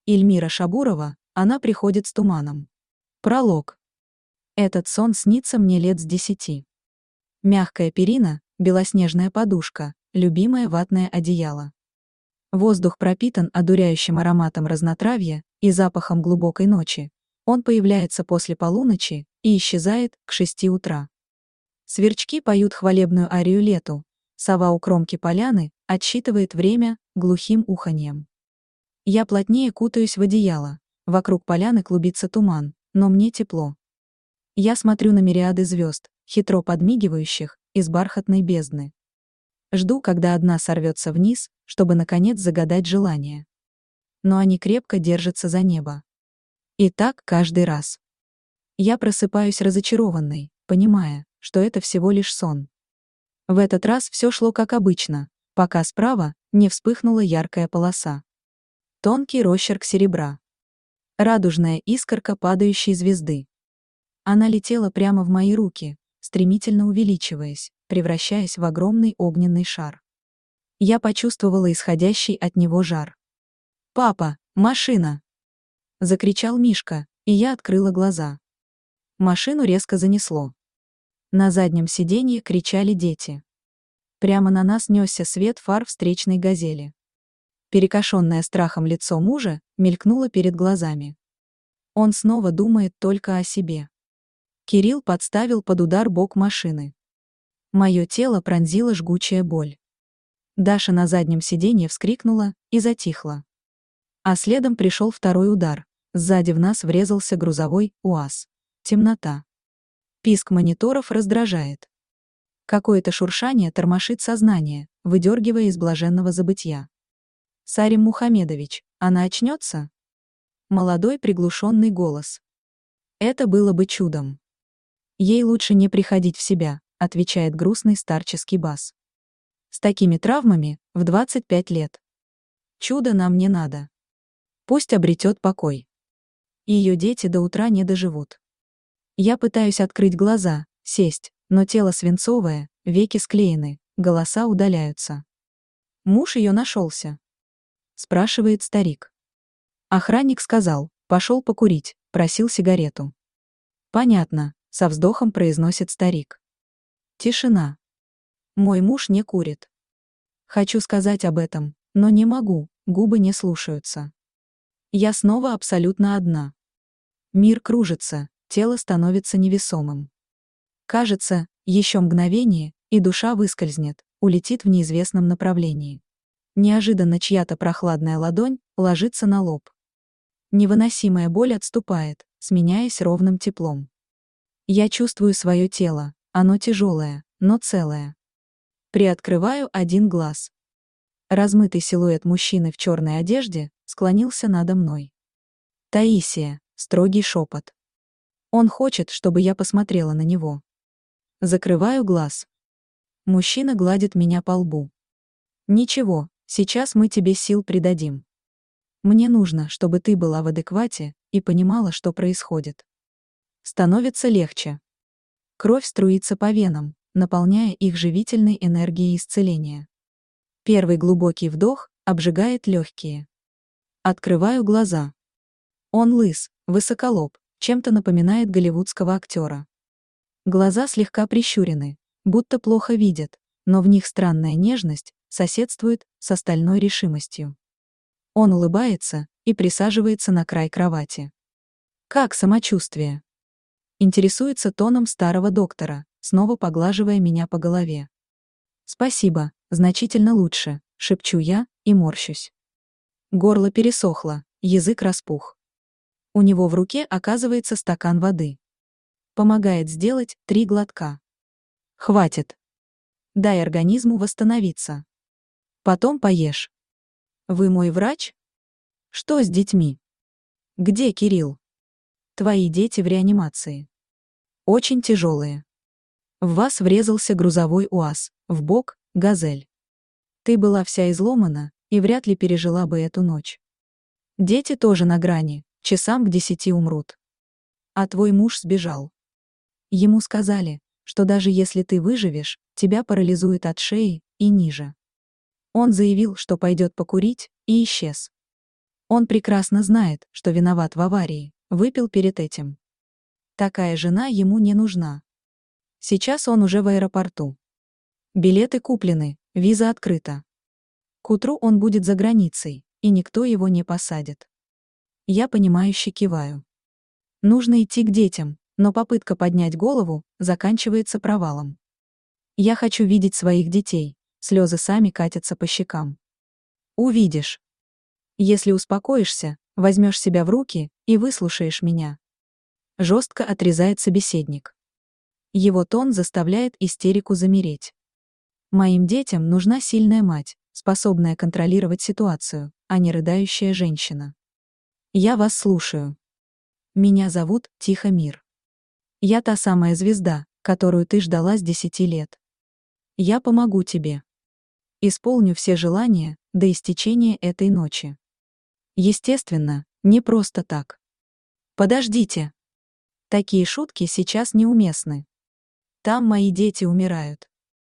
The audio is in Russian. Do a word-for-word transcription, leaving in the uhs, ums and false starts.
Ильмира Шабурова, она приходит с туманом. Пролог. Этот сон снится мне лет с десяти. Мягкая перина, белоснежная подушка, любимое ватное одеяло. Воздух пропитан одуряющим ароматом разнотравья и запахом глубокой ночи. Он появляется после полуночи и исчезает к шести утра. Сверчки поют хвалебную арию лету. Сова у кромки поляны отсчитывает время глухим уханьем. Я плотнее кутаюсь в одеяло. Вокруг поляны клубится туман, но мне тепло. Я смотрю на мириады звезд, хитро подмигивающих из бархатной бездны. Жду, когда одна сорвется вниз, чтобы наконец загадать желание. Но они крепко держатся за небо. И так каждый раз. Я просыпаюсь разочарованной, понимая, что это всего лишь сон. В этот раз все шло как обычно, пока справа не вспыхнула яркая полоса. Тонкий росчерк серебра. Радужная искорка падающей звезды. Она летела прямо в мои руки, стремительно увеличиваясь, превращаясь в огромный огненный шар. Я почувствовала исходящий от него жар. «Папа, машина!» — закричал Мишка, и я открыла глаза. Машину резко занесло. На заднем сиденье кричали дети. Прямо на нас несся свет фар встречной «Газели». Перекошенное страхом лицо мужа мелькнуло перед глазами. Он снова думает только о себе. Кирилл подставил под удар бок машины. Мое тело пронзила жгучая боль. Даша на заднем сиденье вскрикнула и затихла. А следом пришел второй удар. Сзади в нас врезался грузовой УАЗ. Темнота. Писк мониторов раздражает. Какое-то шуршание тормошит сознание, выдергивая из блаженного забытья. «Сарим Мухамедович, она очнется?» Молодой приглушенный голос. «Это было бы чудом. Ей лучше не приходить в себя», отвечает грустный старческий бас. «С такими травмами в двадцать пять лет. Чудо нам не надо. Пусть обретет покой. Ее дети до утра не доживут». Я пытаюсь открыть глаза, сесть, но тело свинцовое, веки склеены, голоса удаляются. «Муж ее нашелся?» — спрашивает старик. Охранник сказал, пошел покурить, просил сигарету. «Понятно», — со вздохом произносит старик. Тишина. Мой муж не курит. Хочу сказать об этом, но не могу, губы не слушаются. Я снова абсолютно одна. Мир кружится, тело становится невесомым. Кажется, еще мгновение, и душа выскользнет, улетит в неизвестном направлении. Неожиданно чья-то прохладная ладонь ложится на лоб. Невыносимая боль отступает, сменяясь ровным теплом. Я чувствую свое тело, оно тяжелое, но целое. Приоткрываю один глаз. Размытый силуэт мужчины в черной одежде склонился надо мной. «Таисия», строгий шепот. Он хочет, чтобы я посмотрела на него. Закрываю глаз. Мужчина гладит меня по лбу. «Ничего, сейчас мы тебе сил придадим. Мне нужно, чтобы ты была в адеквате и понимала, что происходит». Становится легче. Кровь струится по венам, наполняя их живительной энергией исцеления. Первый глубокий вдох обжигает легкие. Открываю глаза. Он лыс, высоколоб, чем-то напоминает голливудского актера. Глаза слегка прищурены, будто плохо видят, но в них странная нежность соседствует с остальной решимостью. Он улыбается и присаживается на край кровати. «Как самочувствие?» Интересуется тоном старого доктора, снова поглаживая меня по голове. «Спасибо, значительно лучше», — шепчу я и морщусь. Горло пересохло, язык распух. У него в руке оказывается стакан воды. Помогает сделать три глотка. «Хватит. Дай организму восстановиться. Потом поешь». «Вы мой врач?» «Что с детьми?» «Где Кирилл?» «Твои дети в реанимации. Очень тяжелые. В вас врезался грузовой УАЗ, в бок — «Газель». Ты была вся изломана и вряд ли пережила бы эту ночь. Дети тоже на грани, часам к десяти умрут. А твой муж сбежал. Ему сказали, что даже если ты выживешь, тебя парализует от шеи и ниже. Он заявил, что пойдет покурить, и исчез. Он прекрасно знает, что виноват в аварии, выпил перед этим. Такая жена ему не нужна. Сейчас он уже в аэропорту. Билеты куплены, виза открыта. К утру он будет за границей, и никто его не посадит. Я понимающе киваю. Нужно идти к детям, но попытка поднять голову заканчивается провалом. Я хочу видеть своих детей, слезы сами катятся по щекам. Увидишь. Если успокоишься, возьмешь себя в руки и выслушаешь меня. Жестко отрезает собеседник. Его тон заставляет истерику замереть. Моим детям нужна сильная мать, способная контролировать ситуацию, а не рыдающая женщина. Я вас слушаю. Меня зовут Тихомир. Я та самая звезда, которую ты ждала с десяти лет. Я помогу тебе. Исполню все желания до истечения этой ночи. Естественно, не просто так. Подождите. Такие шутки сейчас неуместны. Там мои дети умирают.